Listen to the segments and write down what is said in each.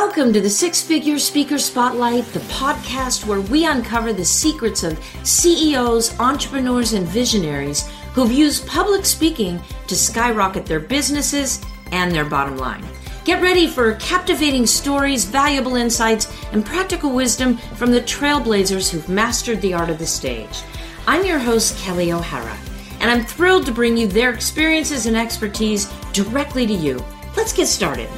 Welcome to the Six Figure Speaker Spotlight, the podcast where we uncover the secrets of CEOs, entrepreneurs, and visionaries who've used public speaking to skyrocket their businesses and their bottom line. Get ready for captivating stories, valuable insights, and practical wisdom from the trailblazers who've mastered the art of the stage. I'm your host, Kelly O'Hara, and I'm thrilled to bring you their experiences and expertise directly to you. Let's get started.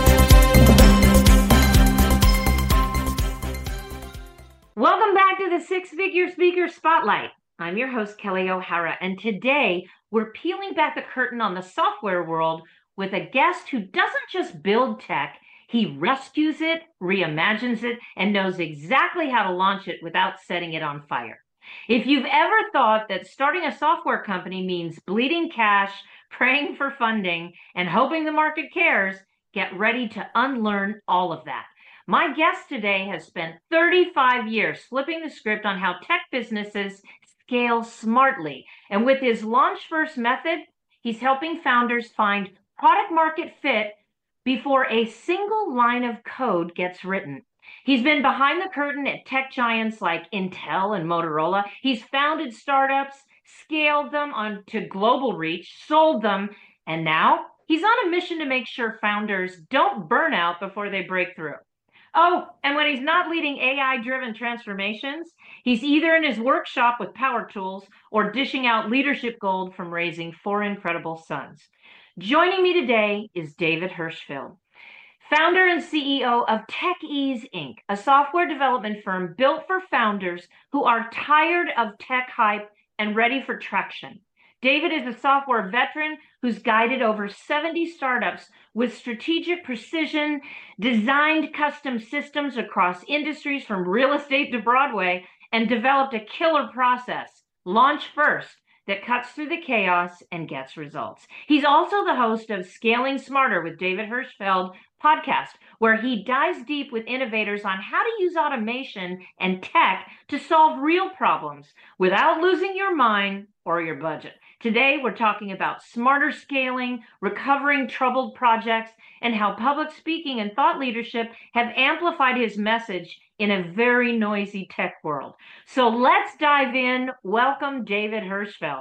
Welcome back to the Six Figure Speaker Spotlight. I'm your host, Kelly O'Hara, and today we're peeling back the curtain on the software world with a guest who doesn't just build tech, he rescues it, reimagines it, and knows exactly how to launch it without setting it on fire. If you've ever thought that starting a software company means bleeding cash, praying for funding, and hoping the market cares, get ready to unlearn all of that. My guest today has spent 35 years flipping the script on how tech businesses scale smartly. And with his launch first method, he's helping founders find product market fit before a single line of code gets written. He's been behind the curtain at tech giants like Intel and Motorola. He's founded startups, scaled them onto global reach, sold them, and now he's on a mission to make sure founders don't burn out before they break through. Oh, and when he's not leading AI-driven transformations, he's either in his workshop with power tools or dishing out leadership gold from raising 4 incredible sons. Joining me today is David Hirschfeld, founder and CEO of TechEase Inc., a software development firm built for founders who are tired of tech hype and ready for traction. David is a software veteran who's guided over 70 startups with strategic precision, designed custom systems across industries from real estate to Broadway, and developed a killer process, launch first, that cuts through the chaos and gets results. He's also the host of Scaling Smarter with David Hirschfeld podcast, where he dives deep with innovators on how to use automation and tech to solve real problems without losing your mind or your budget. Today, we're talking about smarter scaling, recovering troubled projects, and how public speaking and thought leadership have amplified his message in a very noisy tech world. So let's dive in. Welcome, David Hirschfeld.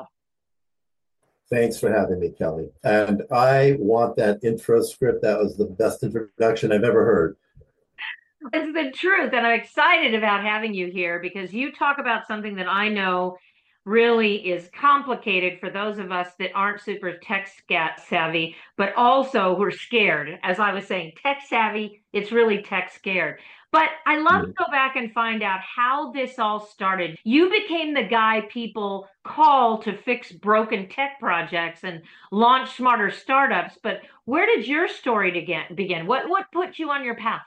Thanks for having me, Kelly. And I want that intro script. That was the best introduction I've ever heard. It's the truth. And I'm excited about having you here because you talk about something that I know really is complicated for those of us that aren't super tech savvy, but also who are scared. As I was saying, tech savvy, it's really tech scared. But I love to go back and find out how this all started. You became the guy people call to fix broken tech projects and launch smarter startups. But where did your story begin? What put you on your path?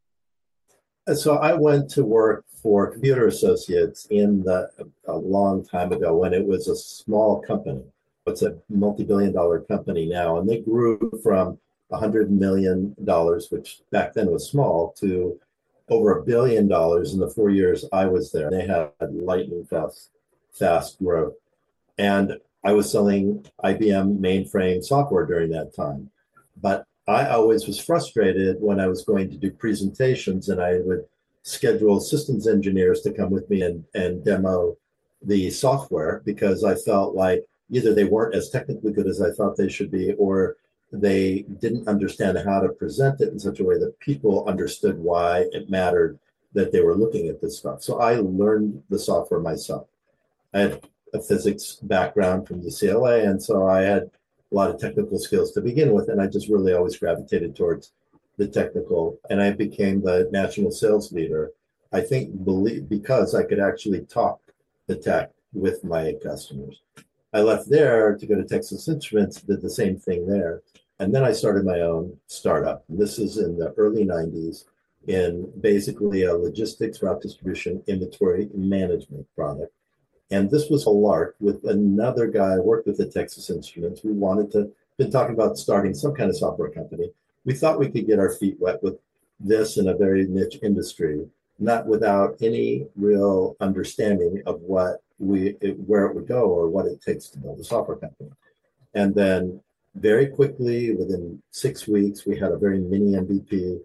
So I went to work for Computer Associates a long time ago when it was a small company. It's a multi-billion-dollar company now, and they grew from $100 million, which back then was small, to over $1 billion in the 4 years I was there. They had lightning fast growth. And I was selling IBM mainframe software during that time. But I always was frustrated when I was going to do presentations and I would schedule systems engineers to come with me and demo the software because I felt like either they weren't as technically good as I thought they should be, or they didn't understand how to present it in such a way that people understood why it mattered that they were looking at this stuff. So I learned the software myself. I had a physics background from UCLA, and so I had a lot of technical skills to begin with, and I just really always gravitated towards the technical, and I became the national sales leader, I think because I could actually talk the tech with my customers. I left there to go to Texas Instruments, did the same thing there, and then I started my own startup. This is in the early 90s in basically a logistics, route distribution, inventory management product. And this was a lark with another guy I worked with at Texas Instruments. We been talking about starting some kind of software company. We thought we could get our feet wet with this in a very niche industry, not without any real understanding of where it would go or what it takes to build a software company. And then very quickly, within 6 weeks, we had a very mini MVP.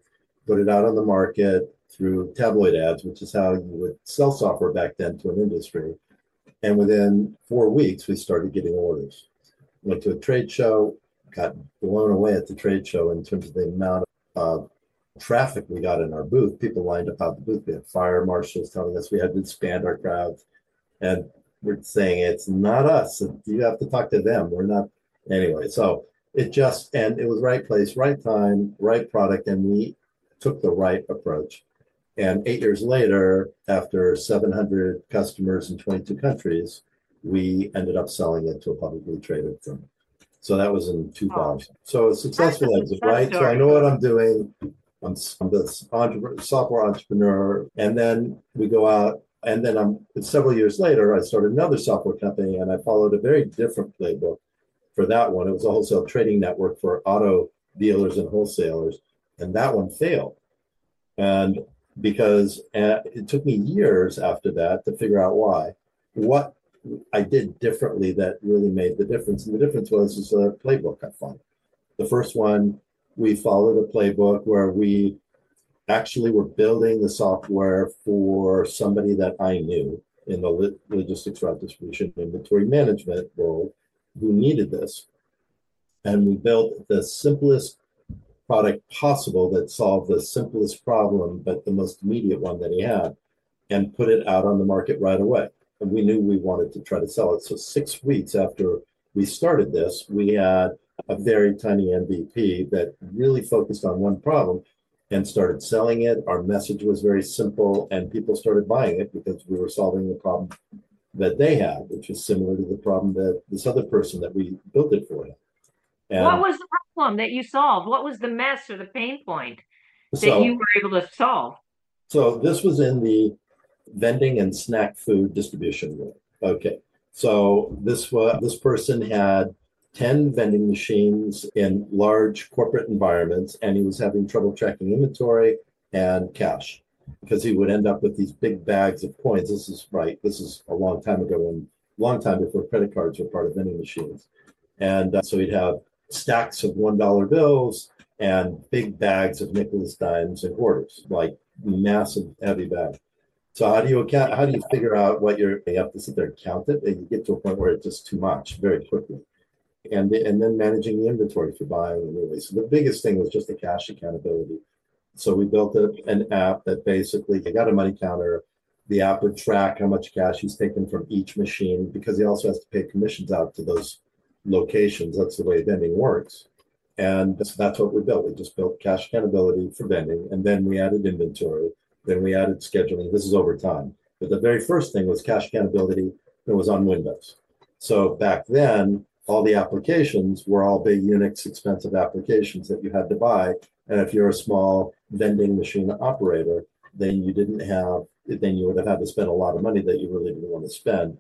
put it out on the market through tabloid ads, which is how you would sell software back then to an industry. And within 4 weeks, we started getting orders. Went to a trade show, got blown away at the trade show in terms of the amount of traffic we got in our booth. People lined up out the booth. We had fire marshals telling us we had to expand our crowds. And we're saying, it's not us. You have to talk to them. We're not. Anyway, so and it was right place, right time, right product. And we took the right approach. And 8 years later, after 700 customers in 22 countries, we ended up selling it to a publicly traded firm. So that was in 2000. So a successful exit, right? So I know what I'm doing. I'm the software entrepreneur. And then we go out. And then several years later, I started another software company, and I followed a very different playbook for that one. It was a wholesale trading network for auto dealers and wholesalers. And that one failed. And because it took me years after that to figure out why. What I did differently that really made the difference. And the difference was a playbook I followed. The first one, we followed a playbook where we actually were building the software for somebody that I knew in the logistics, route distribution, inventory management world who needed this. And we built the simplest product possible that solved the simplest problem, but the most immediate one that he had, and put it out on the market right away. And we knew we wanted to try to sell it. So 6 weeks after we started this, we had a very tiny MVP that really focused on one problem and started selling it. Our message was very simple, and people started buying it because we were solving the problem that they had, which was similar to the problem that this other person that we built it for had. And what was the problem that you solved? What was the mess or the pain point that you were able to solve? So this was in the vending and snack food distribution world. Okay. So this person had 10 vending machines in large corporate environments, and he was having trouble tracking inventory and cash because he would end up with these big bags of coins. This is a long time ago, long time before credit cards were part of vending machines. And so he'd have stacks of $1 bills and big bags of nickels, dimes, and quarters, like massive, heavy bags. So how do you figure out what you have to sit there and count it, and you get to a point where it's just too much very quickly. And then managing the inventory for buying and release. So the biggest thing was just the cash accountability. So we built an app that basically, you got a money counter. The app would track how much cash he's taken from each machine, because he also has to pay commissions out to those locations. That's the way vending works. And that's what we built. We just built cash accountability for vending. And then we added inventory. Then we added scheduling. This is over time. But the very first thing was cash accountability that was on Windows. So back then, all the applications were all big Unix expensive applications that you had to buy. And if you're a small vending machine operator, then you would have had to spend a lot of money that you really didn't want to spend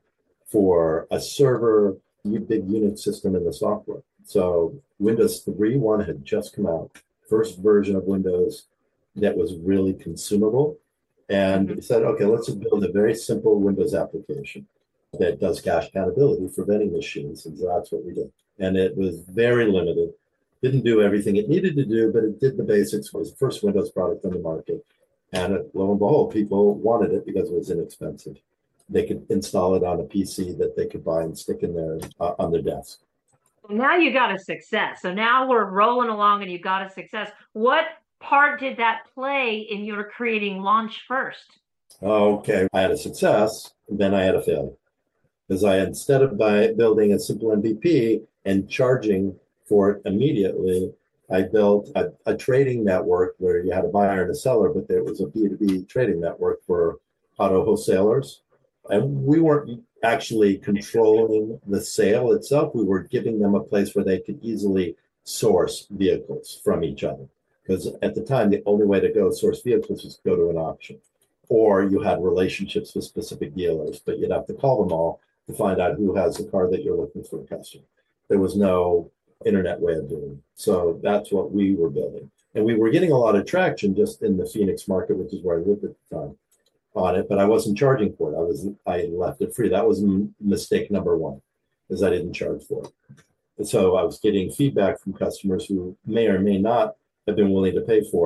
for a server, big Unix system in the software. So Windows 3.1 had just come out, first version of Windows that was really consumable. And we said, okay, let's build a very simple Windows application that does cash accountability for vending machines. And so that's what we did. And it was very limited. Didn't do everything it needed to do, but it did the basics. It was the first Windows product on the market. And lo and behold, people wanted it because it was inexpensive. They could install it on a PC that they could buy and stick in there on their desk. Now you got a success. So now we're rolling along and you got a success. What part did that play in your creating Launch First? Okay, I had a success, then I had a failure. Because instead of building a simple MVP and charging for it immediately, I built a trading network where you had a buyer and a seller, but there was a B2B trading network for auto wholesalers. And we weren't actually controlling the sale itself. We were giving them a place where they could easily source vehicles from each other. Because at the time, the only way to go source vehicles was to go to an auction. Or you had relationships with specific dealers, but you'd have to call them all to find out who has the car that you're looking for a customer. There was no internet way of doing it. So that's what we were building. And we were getting a lot of traction just in the Phoenix market, which is where I lived at the time, on it, but I wasn't charging for it. I left it free. That was mistake number one, is I didn't charge for it. And so I was getting feedback from customers who may or may not have been willing to pay for it,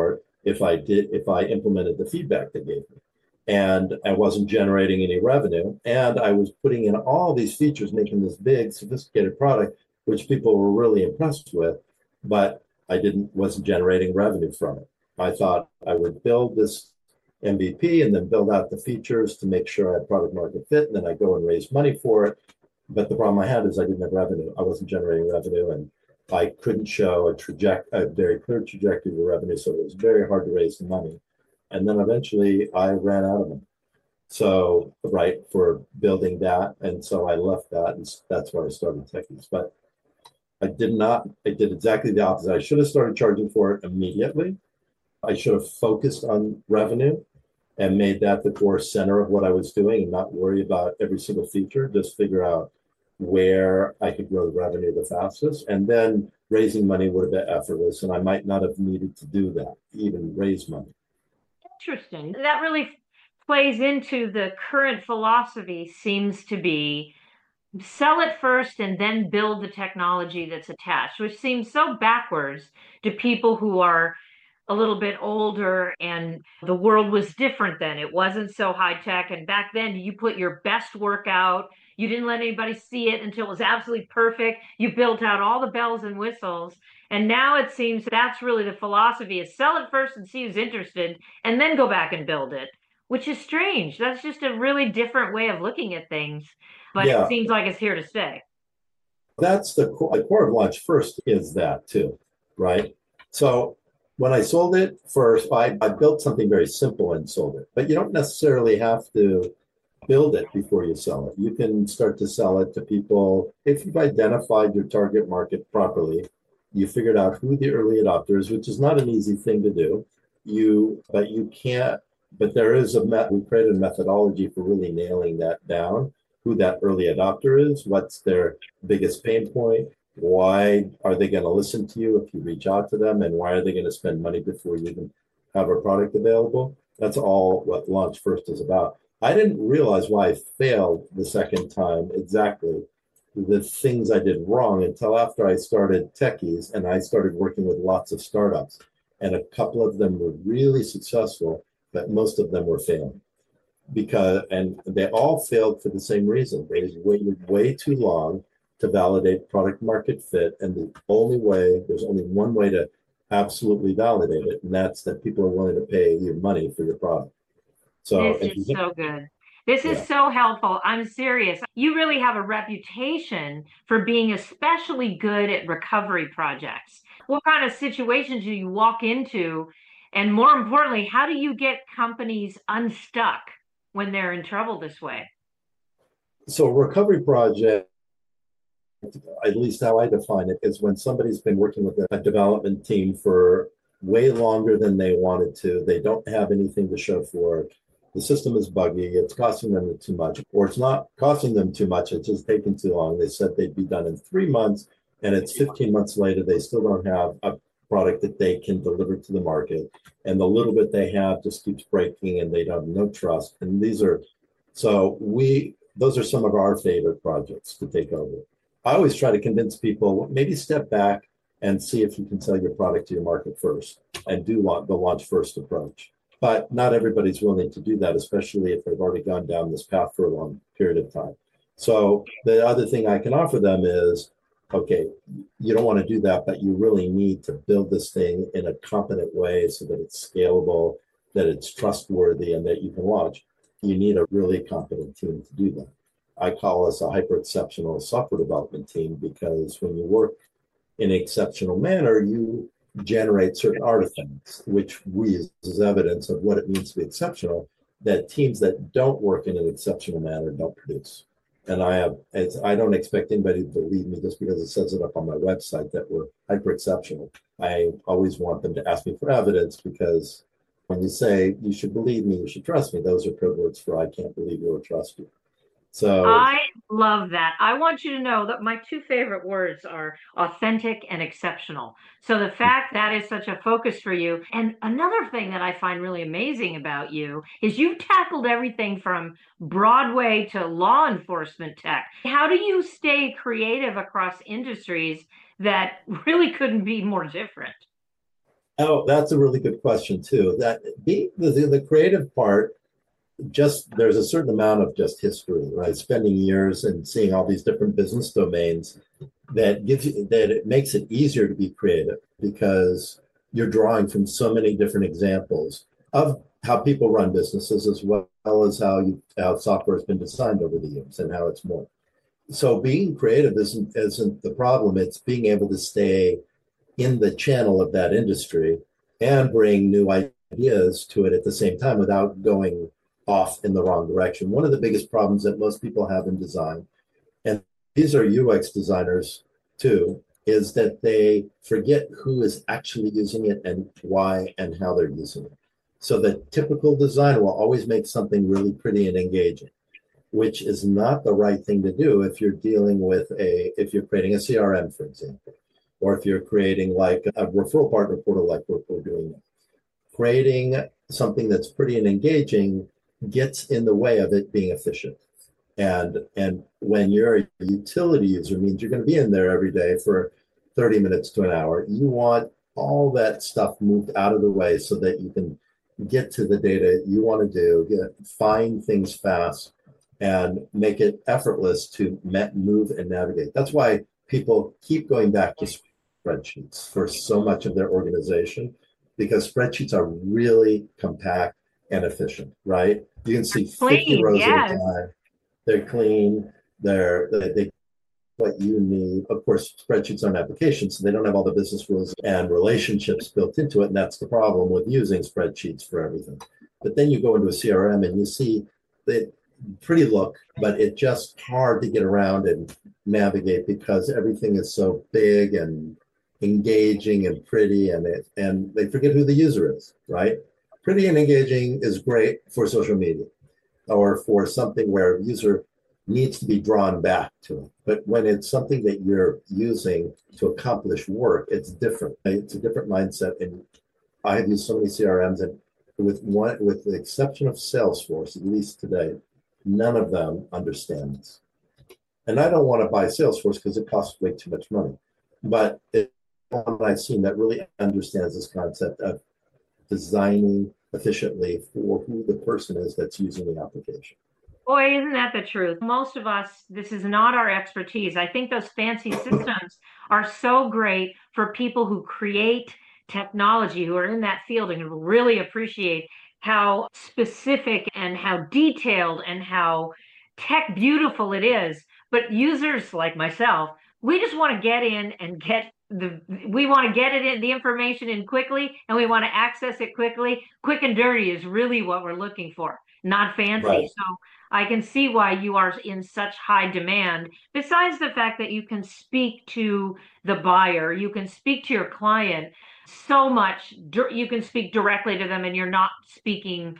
if I implemented the feedback they gave me. And I wasn't generating any revenue. And I was putting in all these features, making this big, sophisticated product, which people were really impressed with, but I didn't wasn't generating revenue from it. I thought I would build this MVP and then build out the features to make sure I had product market fit, and then I go and raise money for it. But the problem I had is I didn't have revenue. I wasn't generating revenue, and I couldn't show a very clear trajectory of revenue, so it was very hard to raise the money. And then eventually I ran out of them. So, right, for building that. And so I left that, and that's where I started Techies. But I did not, I did exactly the opposite. I should have started charging for it immediately. I should have focused on revenue and made that the core center of what I was doing and not worry about every single feature, just figure out where I could grow the revenue the fastest. And then raising money would have been effortless. And I might not have needed to do that, even raise money. Interesting. That really plays into the current philosophy seems to be sell it first and then build the technology that's attached, which seems so backwards to people who are a little bit older and the world was different then. It wasn't so high tech. And back then, you put your best work out. You didn't let anybody see it until it was absolutely perfect. You built out all the bells and whistles. And now it seems that's really the philosophy is sell it first and see who's interested and then go back and build it, which is strange. That's just a really different way of looking at things, but it Yeah, seems like it's here to stay. that's the core of Launch First is that too, right? So when I sold it first, I built something very simple and sold it. But you don't necessarily have to build it before you sell it. You can start to sell it to people if you've identified your target market properly. You figured out who the early adopters, which is not an easy thing to do. But you can't. But there is we created a methodology for really nailing that down. Who that early adopter is, what's their biggest pain point, why are they going to listen to you if you reach out to them, and why are they going to spend money before you even have a product available? That's all what Launch First is about. I didn't realize why I failed the second time exactly the things I did wrong until after I started Techies and I started working with lots of startups. And a couple of them were really successful, but most of them were failing and they all failed for the same reason. They waited way too long to validate product market fit. And there's only one way to absolutely validate it, and that's that people are willing to pay you money for your product. So This if you is think, so good. This is yeah. so helpful. I'm serious. You really have a reputation for being especially good at recovery projects. What kind of situations do you walk into? And more importantly, how do you get companies unstuck when they're in trouble this way? So a recovery project, at least how I define it, is when somebody's been working with a development team for way longer than they wanted to. They don't have anything to show for it. The system is buggy. It's costing them too much, or it's not costing them too much. It's just taking too long. They said they'd be done in 3 months, and it's 15 months later. They still don't have a product that they can deliver to the market. And the little bit they have just keeps breaking, and they have no trust. And those are some of our favorite projects to take over. I always try to convince people maybe step back and see if you can sell your product to your market first and do the launch first approach. But not everybody's willing to do that, especially if they've already gone down this path for a long period of time. So the other thing I can offer them is, okay, you don't want to do that, but you really need to build this thing in a competent way so that it's scalable, that it's trustworthy, and that you can launch. You need a really competent team to do that. I call us a hyper exceptional software development team because when you work in an exceptional manner, you generate certain artifacts, which we use as evidence of what it means to be exceptional, that teams that don't work in an exceptional manner don't produce. And I don't expect anybody to believe me just because it says it up on my website that we're hyper exceptional. I always want them to ask me for evidence because when you say you should believe me, you should trust me, those are code words for I can't believe you or trust you. So I love that. I want you to know that my two favorite words are authentic and exceptional. So the fact that is such a focus for you. And another thing that I find really amazing about you is you've tackled everything from Broadway to law enforcement tech. How do you stay creative across industries that really couldn't be more different? Oh, that's a really good question too. That being the creative part, just there's a certain amount of just history, right? Spending years and seeing all these different business domains that gives you that it makes it easier to be creative because you're drawing from so many different examples of how people run businesses as well as how software has been designed over the years and how it's more. So being creative isn't the problem. It's being able to stay in the channel of that industry and bring new ideas to it at the same time without going off in the wrong direction. One of the biggest problems that most people have in design, and these are UX designers too, is that they forget who is actually using it and why and how they're using it. So the typical design will always make something really pretty and engaging, which is not the right thing to do if you're dealing with if you're creating a CRM, for example, or if you're creating like a referral partner portal like we're doing now. Creating something that's pretty and engaging gets in the way of it being efficient. And when you're a utility user, means you're going to be in there every day for 30 minutes to an hour. You want all that stuff moved out of the way so that you can get to the data you want to find things fast, and make it effortless to move and navigate. That's why people keep going back to spreadsheets for so much of their organization, because spreadsheets are really compact and efficient, right? You can see 50 Clean, rows at a yes. time. They're clean. They what you need. Of course, spreadsheets aren't applications, so they don't have all the business rules and relationships built into it. And that's the problem with using spreadsheets for everything. But then you go into a CRM and you see the pretty look, but it's just hard to get around and navigate because everything is so big and engaging and pretty, and they forget who the user is, right? Pretty and engaging is great for social media or for something where a user needs to be drawn back to it. But when it's something that you're using to accomplish work, it's different. It's a different mindset. And I have used so many CRMs, and with the exception of Salesforce, at least today, none of them understand this. And I don't want to buy Salesforce because it costs way too much money. But one I've seen that really understands this concept of designing efficiently for who the person is that's using the application. Boy, isn't that the truth? Most of us, this is not our expertise. I think those fancy systems are so great for people who create technology, who are in that field and who really appreciate how specific and how detailed and how tech beautiful it is. But users like myself, we just want to get in and we want to get it in the information in quickly, and we want to access it quickly. Quick and dirty is really what we're looking for, not fancy. Right. So I can see why you are in such high demand. Besides the fact that you can speak to the buyer, you can speak to your client so much, you can speak directly to them and you're not speaking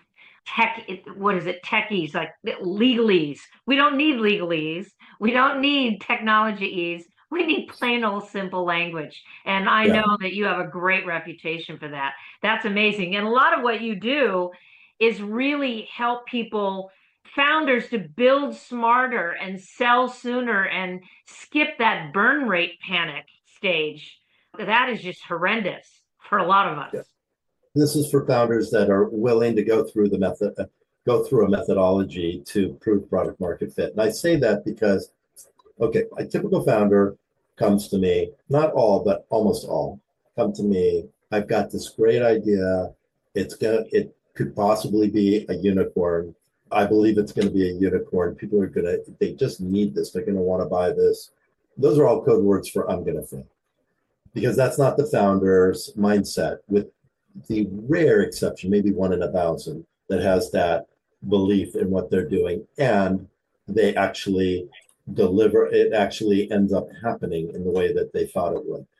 what is it, techies, like legalese. We don't need legalese. We don't need technology. We need plain old simple language. And I Yeah. know that you have a great reputation for that. That's amazing. And a lot of what you do is really help people, founders, to build smarter and sell sooner and skip that burn rate panic stage. That is just horrendous for a lot of us. Yeah. This is for founders that are willing to go through a methodology to prove product market fit. And I say that because, okay, a typical founder comes to me, not all, but almost all come to me. I've got this great idea. It could possibly be a unicorn. I believe it's going to be a unicorn. They just need this. They're going to want to buy this. Those are all code words for I'm going to fail, because that's not the founder's mindset, with the rare exception, maybe one in 1,000, that has that belief in what they're doing and they actually deliver. It actually ends up happening in the way that they thought it would.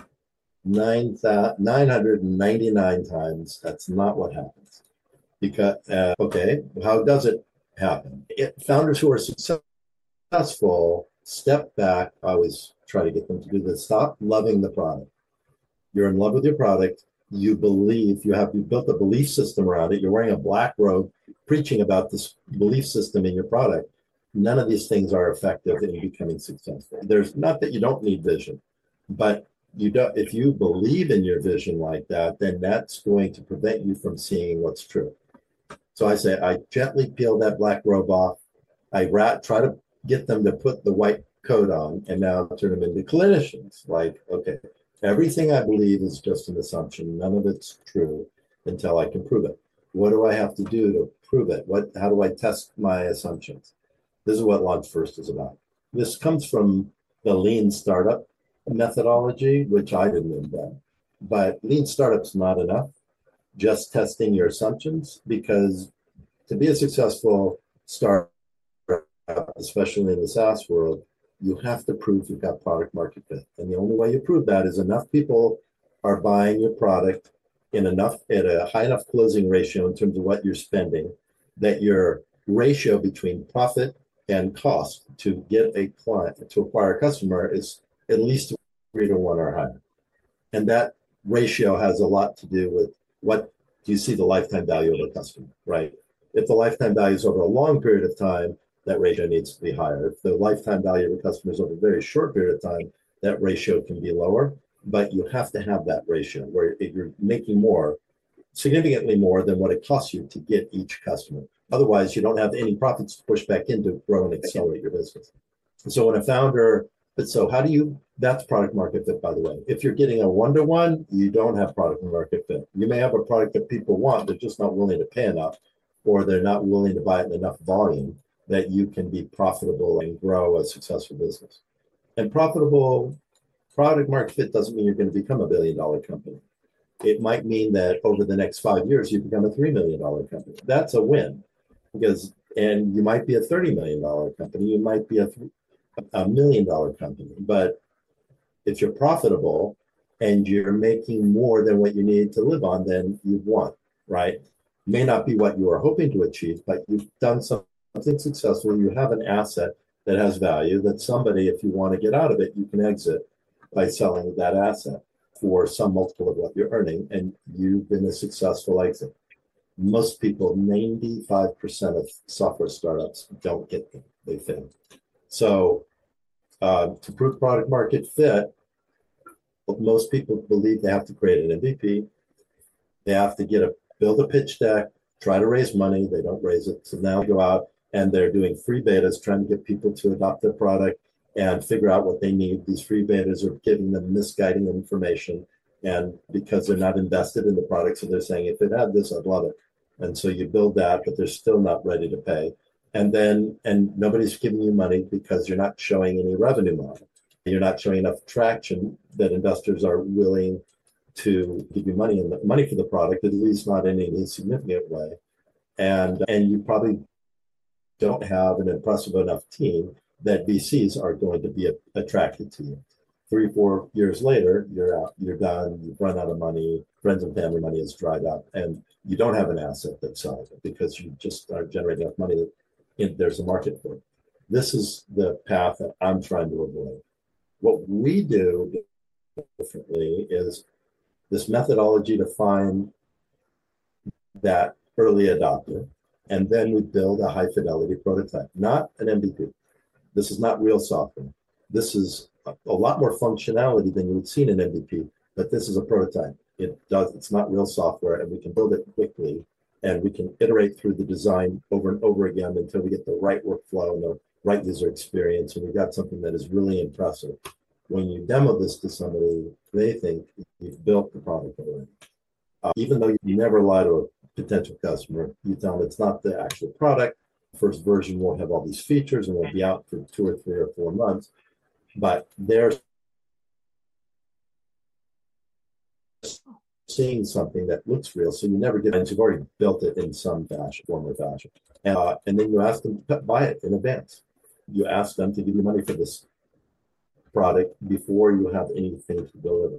999 times, that's not what happens. Because, okay, how does it happen? Founders who are successful step back. I always try to get them to do this. Stop loving the product. You're in love with your product. You believe you built a belief system around it. You're wearing a black robe, preaching about this belief system in your product. None of these things are effective in becoming successful. There's not that you don't need vision, but You don't, if you believe in your vision like that, then that's going to prevent you from seeing what's true. So I say, I gently peel that black robe off. Try to get them to put the white coat on and now turn them into clinicians. Like, okay, everything I believe is just an assumption. None of it's true until I can prove it. What do I have to do to prove it? How do I test my assumptions? This is what Launch First is about. This comes from the lean startup methodology, which I didn't invent. But lean startup's not enough, just testing your assumptions, because to be a successful startup, especially in the SaaS world, you have to prove you've got product market fit. And the only way you prove that is enough people are buying your product in enough at a high enough closing ratio in terms of what you're spending, that your ratio between profit and cost to get a client to acquire a customer is at least 3 to 1 or higher. And that ratio has a lot to do with what do you see the lifetime value of a customer, right? If the lifetime value is over a long period of time, that ratio needs to be higher. If the lifetime value of a customer is over a very short period of time, that ratio can be lower. But you have to have that ratio where if you're making more, significantly more than what it costs you to get each customer. Otherwise, you don't have any profits to push back in to grow and accelerate your business. So when a founder, but so how do you, that's product market fit, by the way. If you're getting a 1-to-1, you don't have product market fit. You may have a product that people want, they're just not willing to pay enough, or they're not willing to buy it in enough volume that you can be profitable and grow a successful business. And profitable product market fit doesn't mean you're going to become a $1 billion company. It might mean that over the next 5 years, you become a $3 million company. That's a win, because, and you might be a $30 million company. You might be a $1 million company. But if you're profitable and you're making more than what you need to live on, then you've won, right? May not be what you were hoping to achieve, but you've done something successful. You have an asset that has value that somebody, if you want to get out of it, you can exit by selling that asset for some multiple of what you're earning, and you've been a successful exit. Most people, 95% of software startups don't get them. They fail. So to prove product market fit, most people believe they have to create an MVP. They have to build a pitch deck, try to raise money. They don't raise it. So now they go out and they're doing free betas, trying to get people to adopt their product and figure out what they need. These free betas are giving them misguiding information. And because they're not invested in the product, so they're saying, if it had this, I'd love it. And so you build that, but they're still not ready to pay. And nobody's giving you money because you're not showing any revenue model. You're not showing enough traction that investors are willing to give you money for the product, at least not in any significant way. And you probably don't have an impressive enough team that VCs are going to be attracted to you. 3-4 years later, you're out, you're done, you've run out of money, friends and family money has dried up, and you don't have an asset that's solid because you just aren't generating enough money that there's a market for it. This is the path that I'm trying to avoid. What we do differently is this methodology to find that early adopter, and then we build a high fidelity prototype, not an MVP. This is not real software. This is a lot more functionality than you would see in an MVP, but this is a prototype. It's not real software, and we can build it quickly, and we can iterate through the design over and over again until we get the right workflow and the right user experience, and we've got something that is really impressive. When you demo this to somebody, they think you've built the product already. Even though you never lie to a potential customer, you tell them it's not the actual product. The first version won't have all these features and won't be out for 2 or 3 or 4 months, but they're seeing something that looks real. So you never get it. You've already built it in some fashion, form or fashion. And then you ask them to buy it in advance. You ask them to give you money for this product before you have anything to deliver.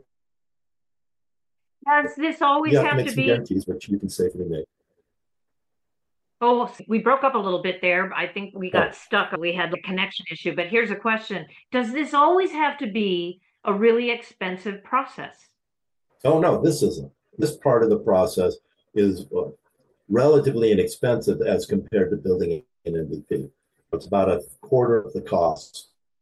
Does this always have make to some be? guarantees, which you can safely make. Oh, we broke up a little bit there. I think we got stuck. We had the connection issue. But here's a question. Does this always have to be a really expensive process? Oh, no, this isn't. This part of the process is relatively inexpensive as compared to building an MVP. It's about a quarter of the cost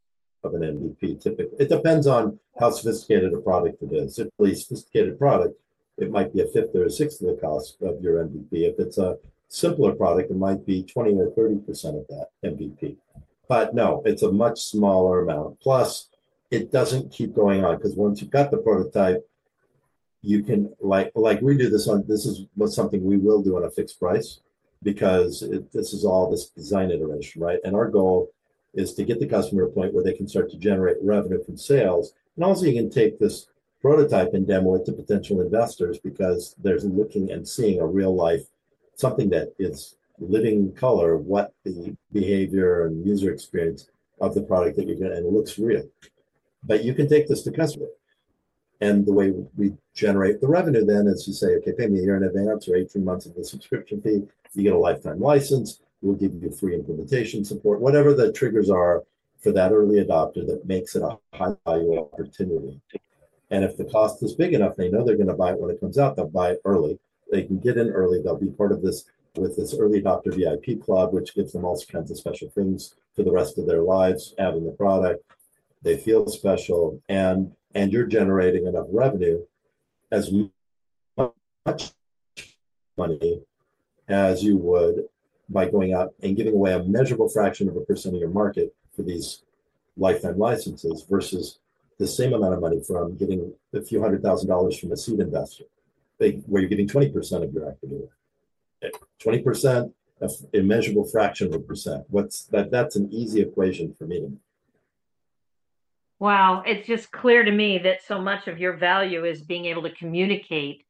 of an MVP. Typically, it depends on how sophisticated a product it is. If it's a really sophisticated product, it might be a fifth or a sixth of the cost of your MVP. If it's a simpler product, it might be 20 or 30% of that MVP. But no, it's a much smaller amount. Plus, it doesn't keep going on because once you've got the prototype, you can like we do this on this is what something we will do on a fixed price because this is all this design iteration, right? And our goal is to get the customer to a point where they can start to generate revenue from sales. And also you can take this prototype and demo it to potential investors because there's looking and seeing a real life, something that is living color, what the behavior and user experience of the product that you're going to, and it looks real. But you can take this to customer. And the way we generate the revenue then is you say, okay, pay me a year in advance or 18 months of the subscription fee. You get a lifetime license. We'll give you free implementation support, whatever the triggers are for that early adopter that makes it a high value opportunity. And if the cost is big enough, they know they're going to buy it when it comes out, they'll buy it early. They can get in early. They'll be part of this with this early adopter VIP club, which gives them all kinds of special things for the rest of their lives, having the product. They feel special, and you're generating enough revenue as much money as you would by going out and giving away a measurable fraction of a percent of your market for these lifetime licenses versus the same amount of money from getting a few $100,000 from a seed investor, where you're getting 20% of your equity. 20%, a immeasurable fraction of a percent. That's an easy equation for me to make. Wow, it's just clear to me that so much of your value is being able to communicate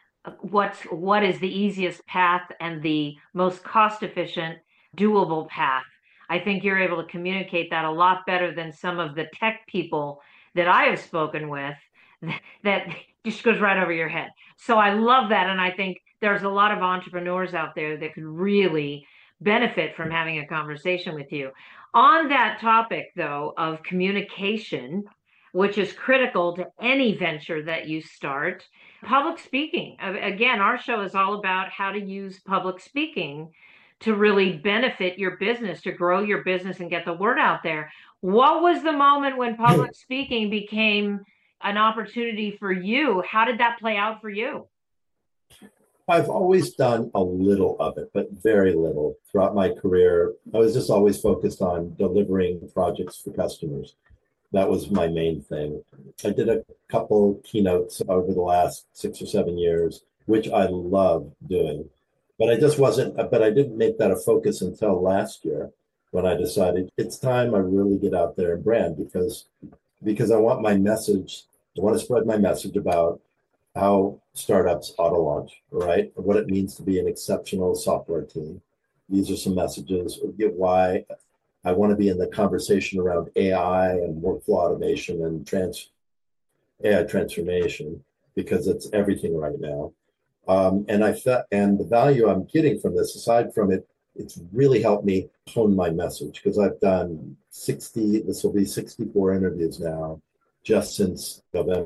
what is the easiest path and the most cost efficient, doable path. I think you're able to communicate that a lot better than some of the tech people that I have spoken with that just goes right over your head. So I love that. And I think there's a lot of entrepreneurs out there that could really benefit from having a conversation with you. On that topic, though, of communication, which is critical to any venture that you start, public speaking. Again, our show is all about how to use public speaking to really benefit your business, to grow your business and get the word out there. What was the moment when public speaking became an opportunity for you? How did that play out for you? I've always done a little of it, but very little throughout my career. I was just always focused on delivering projects for customers. That was my main thing. I did a couple keynotes over the last 6 or 7 years, which I love doing. But I just wasn't, but I didn't make that a focus until last year when I decided it's time I really get out there and brand because I want my message, I want to spread my message about how startups auto launch, right? What it means to be an exceptional software team. These are some messages. Get why I want to be in the conversation around AI and workflow automation and AI transformation because it's everything right now. And I felt, and the value I'm getting from this, aside from it, it's really helped me hone my message because I've done 60. This will be 64 interviews now, just since November.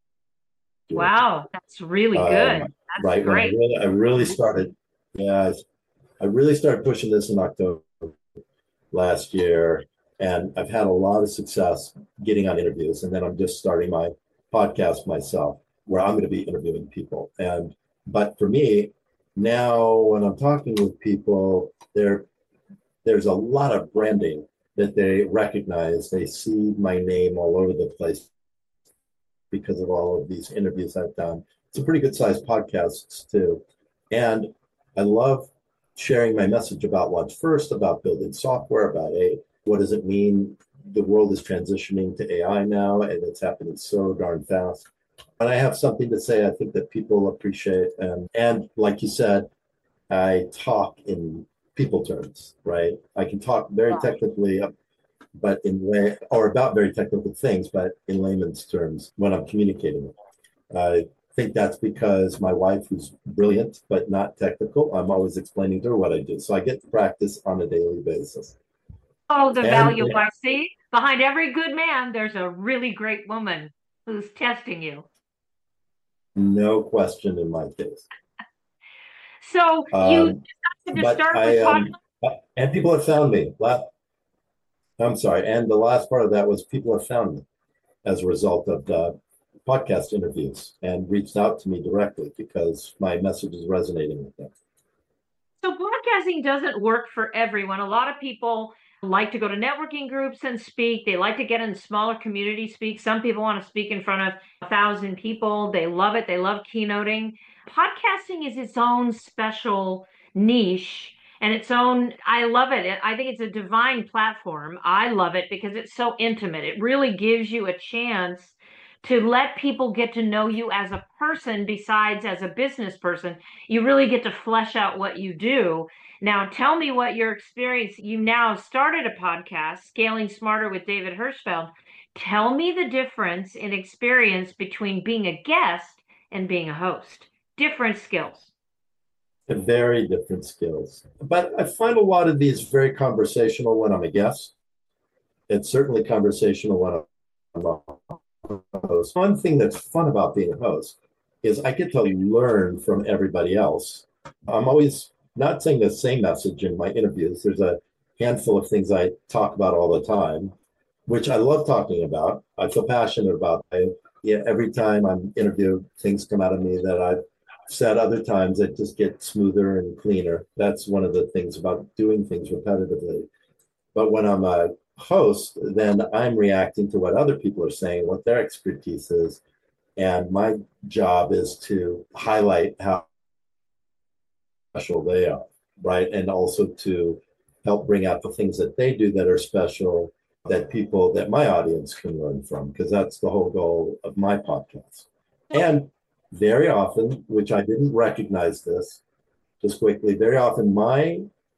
Wow, that's really good. That's right great. when I really started, yeah, I really started pushing this in October last year, and I've had a lot of success getting on interviews. And then I'm just starting my podcast myself, where I'm going to be interviewing people. But for me, now when I'm talking with people, there's a lot of branding that they recognize. They see my name all over the place because of all of these interviews I've done. It's a pretty good sized podcasts too. And I love sharing my message about Launch First, about building software, about what does it mean? The world is transitioning to AI now, and it's happening so darn fast. And I have something to say I think that people appreciate. And like you said, I talk in people terms, right? I can talk very technically, but or about very technical things, but in layman's terms when I'm communicating. I think that's because my wife, who's brilliant but not technical, I'm always explaining to her what I do. So I get to practice on a daily basis. Oh, the And value I see. Behind every good man, there's a really great woman who's testing you. no question in my case. So you decided to But start with podcast. and people have found me. I'm sorry. And the last part of that was people have found me as a result of the podcast interviews and reached out to me directly because my message is resonating with them. So broadcasting doesn't work for everyone. A lot of people like to go to networking groups and speak. They like to get in smaller communities, speak. Some people want to speak in front of 1,000 people. They love it. They love keynoting. Podcasting is its own special niche and its own, I love it. I think it's a divine platform. I love it because it's so intimate. It really gives you a chance to let people get to know you as a person besides as a business person. You really get to flesh out what you do. Now, tell me what your experience, you now started a podcast, Scaling Smarter with David Hirschfeld. Tell me the difference in experience between being a guest and being a host. Different skills. Very different skills. But I find a lot of these very conversational when I'm a guest. It's certainly conversational when I'm a host. One thing that's fun about being a host is I get to learn from everybody else. I'm always not saying the same message in my interviews. There's a handful of things I talk about all the time, which I love talking about. I feel passionate about. Every time I'm interviewed, things come out of me that I've said other times that just get smoother and cleaner. That's one of the things about doing things repetitively. But when I'm a host, then I'm reacting to what other people are saying, what their expertise is. And my job is to highlight how special they are, right? And also to help bring out the things that they do that are special that people, that my audience can learn from, because that's the whole goal of my podcast. And very often, which I didn't recognize this, just quickly, very often my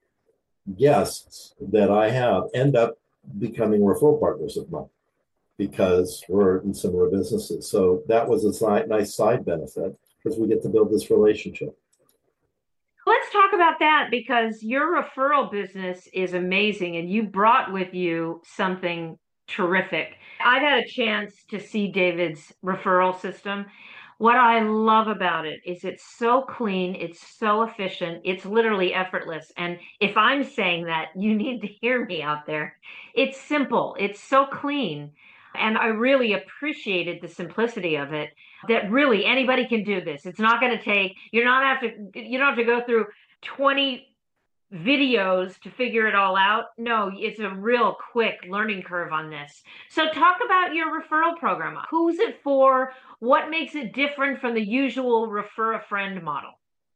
guests that I have end up becoming referral partners of mine because we're in similar businesses. So that was a nice side benefit because we get to build this relationship. Let's talk about that because your referral business is amazing and you brought with you something terrific. I've had a chance to see David's referral system. What I love about it is it's so clean, it's so efficient, it's literally effortless. And if I'm saying that, you need to hear me out there. It's simple, it's so clean. And I really appreciated the simplicity of it, that really anybody can do this. It's not going to take, you don't have to go through 20 videos to figure it all out. No, it's a real quick learning curve on this. So talk about your referral program. Who's it for? What makes it different from the usual refer a friend model?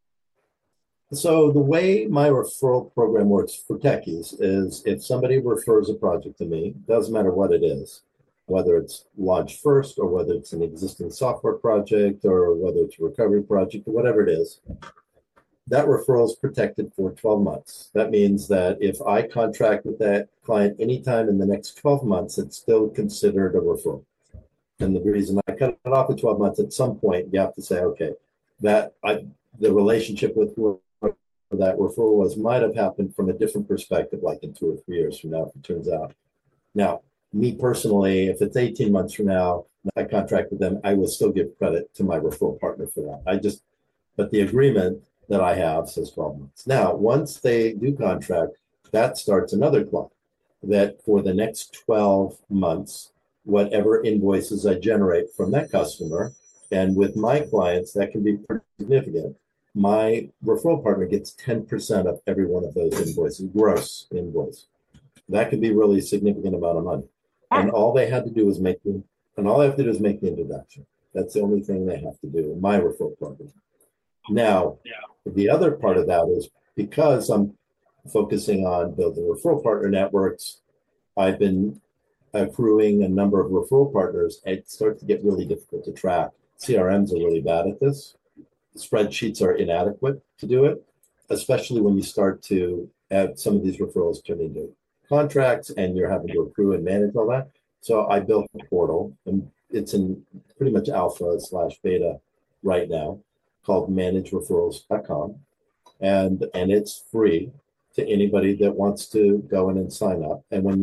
So the way my referral program works for techies is if somebody refers a project to me, doesn't matter what it is, whether it's launched first or whether it's an existing software project or whether it's a recovery project or whatever it is, that referral is protected for 12 months. That means that if I contract with that client anytime in the next 12 months, it's still considered a referral. And the reason I cut it off at 12 months, at some point, you have to say, okay, the relationship with that referral was might have happened from a different perspective, like in 2 or 3 years from now, if it turns out. Now, me personally, if it's 18 months from now, I contract with them, I will still give credit to my referral partner for that. But the agreement that I have says 12 months. Now, once they do contract, that starts another clock that for the next 12 months, whatever invoices I generate from that customer, and with my clients, that can be pretty significant. My referral partner gets 10% of every one of those invoices, gross invoice. That could be really a significant amount of money. And all they have to do is make the introduction. That's the only thing they have to do in my referral program. Now, the other part of that is because I'm focusing on building referral partner networks, I've been accruing a number of referral partners. It starts to get really difficult to track. CRMs are really bad at this. Spreadsheets are inadequate to do it, especially when you start to have some of these referrals turn into contracts and you're having to accrue and manage all that. So I built a portal, and it's in pretty much alpha/beta right now, called managereferrals.com. And it's free to anybody that wants to go in and sign up.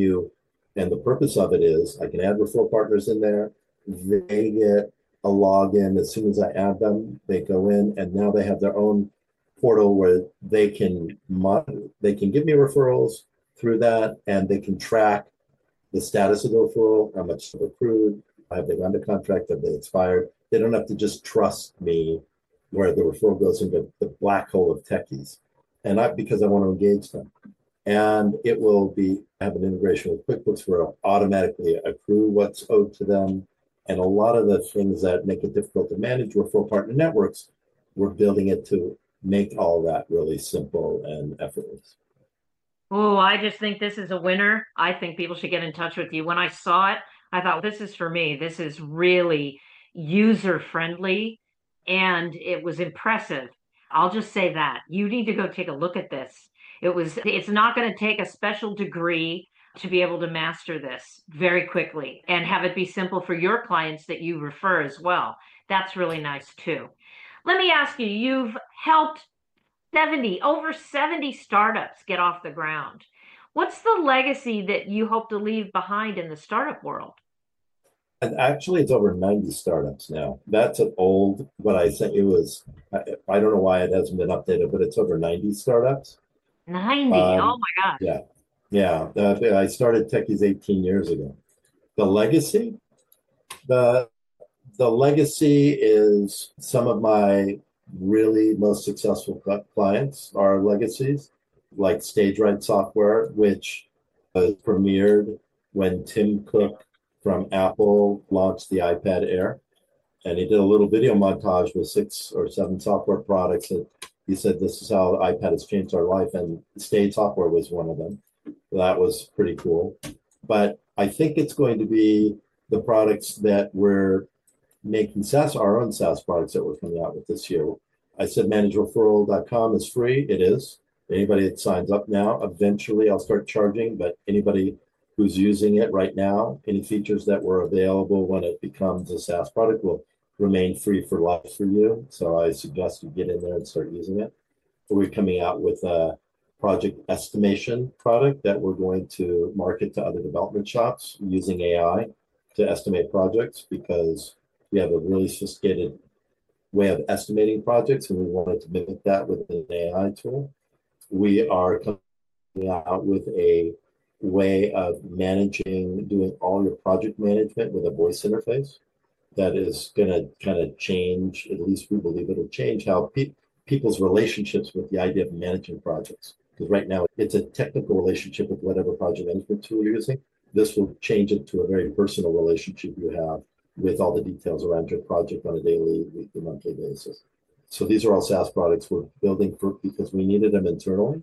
And the purpose of it is I can add referral partners in there. They get a login as soon as I add them. They go in and now they have their own portal where they can give me referrals through that, and they can track the status of the referral, how much they've accrued, have they gone to contract, have they expired. They don't have to just trust me where the referral goes into the black hole of techies. And not because I want to engage them. And it will be have an integration with QuickBooks where it'll automatically accrue what's owed to them. And a lot of the things that make it difficult to manage referral partner networks, we're building it to make all that really simple and effortless. Oh, I just think this is a winner. I think people should get in touch with you. When I saw it, I thought, this is for me. This is really user friendly and it was impressive. I'll just say that. You need to go take a look at this. It's not going to take a special degree to be able to master this very quickly and have it be simple for your clients that you refer as well. That's really nice too. Let me ask you, you've helped over 70 startups get off the ground. What's the legacy that you hope to leave behind in the startup world? And actually, it's over 90 startups now. That's an old, what I sent you was, I don't know why it hasn't been updated, but it's over 90 startups. 90. Oh Um, my gosh. yeah, yeah. I started Techies 18 years ago. The legacy, the the legacy is some of my really most successful clients are legacies, like StageRight Software, which was premiered when Tim Cook from Apple launched the iPad Air. And he did a little video montage with 6 or 7 software products. And he said, this is how the iPad has changed our life. And Stage Software was one of them. That was pretty cool. But I think it's going to be the products that we're making our own SaaS products that we're coming out with this year. I said managereferral.com is free. It is. Anybody that signs up now, eventually I'll start charging, but anybody who's using it right now, any features that were available when it becomes a SaaS product will remain free for life for you. So I suggest you get in there and start using it. We're coming out with a project estimation product that we're going to market to other development shops using AI to estimate projects because we have a really sophisticated way of estimating projects and we wanted to mimic that with an AI tool. We are coming out with a way of doing all your project management with a voice interface that is going to kind of change, at least we believe it'll change how people's relationships with the idea of managing projects. Because right now it's a technical relationship with whatever project management tool you're using. This will change it to a very personal relationship you have with all the details around your project on a daily, weekly, monthly basis. So these are all SaaS products we're building because we needed them internally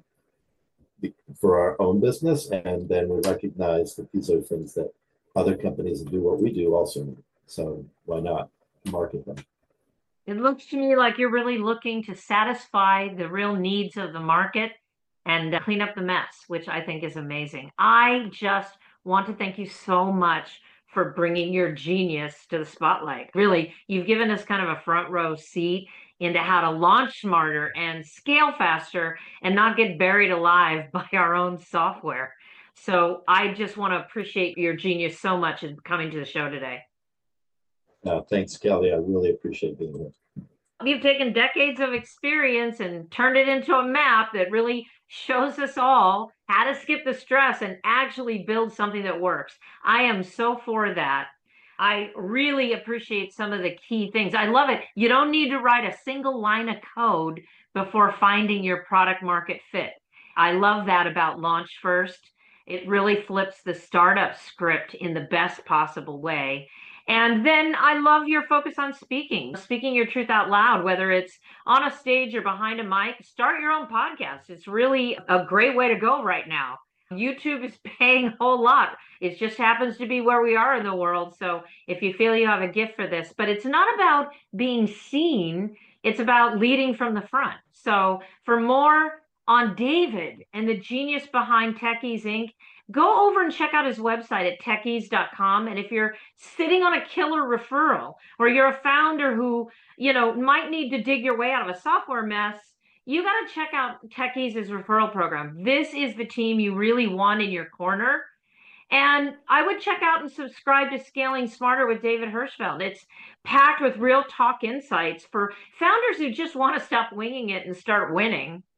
for our own business. And then we recognize that these are things that other companies that do what we do also need. So why not market them? It looks to me like you're really looking to satisfy the real needs of the market and clean up the mess, which I think is amazing. I just want to thank you so much for bringing your genius to the spotlight. Really, you've given us kind of a front row seat into how to launch smarter and scale faster and not get buried alive by our own software. So I just want to appreciate your genius so much in coming to the show today. Thanks, Kelly. I really appreciate being here. You've taken decades of experience and turned it into a map that really shows us all how to skip the stress and actually build something that works. I am so for that. I really appreciate some of the key things. I love it. You don't need to write a single line of code before finding your product market fit. I love that about Launch First. It really flips the startup script in the best possible way. And then I love your focus on speaking your truth out loud, whether it's on a stage or behind a mic. Start your own podcast. It's really a great way to go right now. YouTube is paying a whole lot. It just happens to be where we are in the world. So if you feel you have a gift for this, but it's not about being seen, it's about leading from the front. So for more on David and the genius behind Techies Inc., go over and check out his website at techies.com. And if you're sitting on a killer referral or you're a founder who, might need to dig your way out of a software mess, you got to check out Techies' referral program. This is the team you really want in your corner. And I would check out and subscribe to Scaling Smarter with David Hirschfeld. It's packed with real talk insights for founders who just want to stop winging it and start winning.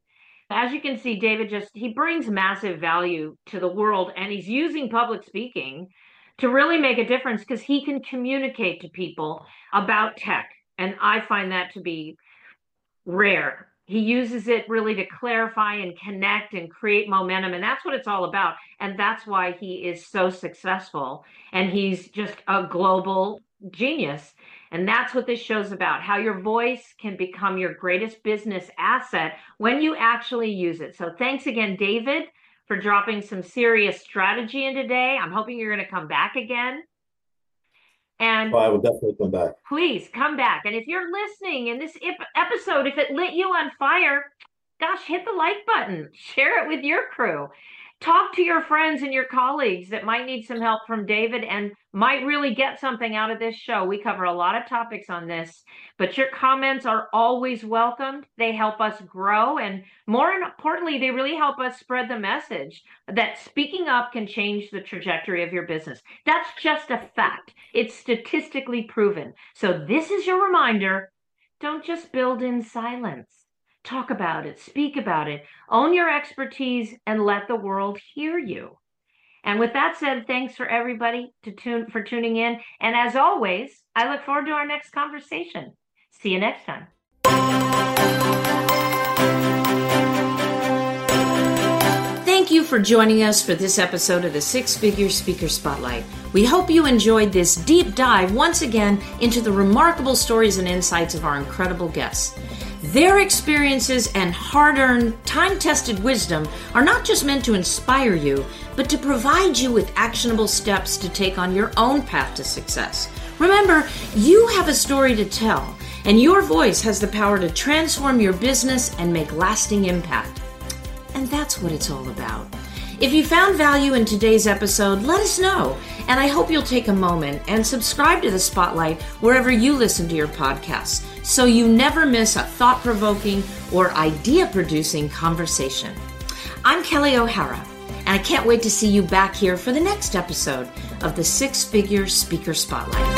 As you can see, David he brings massive value to the world, and he's using public speaking to really make a difference because he can communicate to people about tech. And I find that to be rare. He uses it really to clarify and connect and create momentum. And that's what it's all about. And that's why he is so successful. And he's just a global genius. And that's what this show's about, how your voice can become your greatest business asset when you actually use it. So thanks again, David, for dropping some serious strategy in today. I'm hoping you're going to come back again. And I will definitely come back. Please come back. And if you're listening in this episode, if it lit you on fire, gosh, hit the like button. Share it with your crew. Talk to your friends and your colleagues that might need some help from David and might really get something out of this show. We cover a lot of topics on this, but your comments are always welcomed. They help us grow. And more importantly, they really help us spread the message that speaking up can change the trajectory of your business. That's just a fact. It's statistically proven. So this is your reminder. Don't just build in silence. Talk about it, speak about it, own your expertise, and let the world hear you. And with that said, thanks for everybody for tuning in. And as always, I look forward to our next conversation. See you next time. Thank you for joining us for this episode of the Six Figure Speaker Spotlight. We hope you enjoyed this deep dive once again into the remarkable stories and insights of our incredible guests. Their experiences and hard-earned, time-tested wisdom are not just meant to inspire you, but to provide you with actionable steps to take on your own path to success. Remember, you have a story to tell, and your voice has the power to transform your business and make lasting impact. And that's what it's all about. If you found value in today's episode, let us know. And I hope you'll take a moment and subscribe to the Spotlight wherever you listen to your podcasts, so you never miss a thought-provoking or idea-producing conversation. I'm Kelly O'Hara, and I can't wait to see you back here for the next episode of the Six Figure Speaker Spotlight.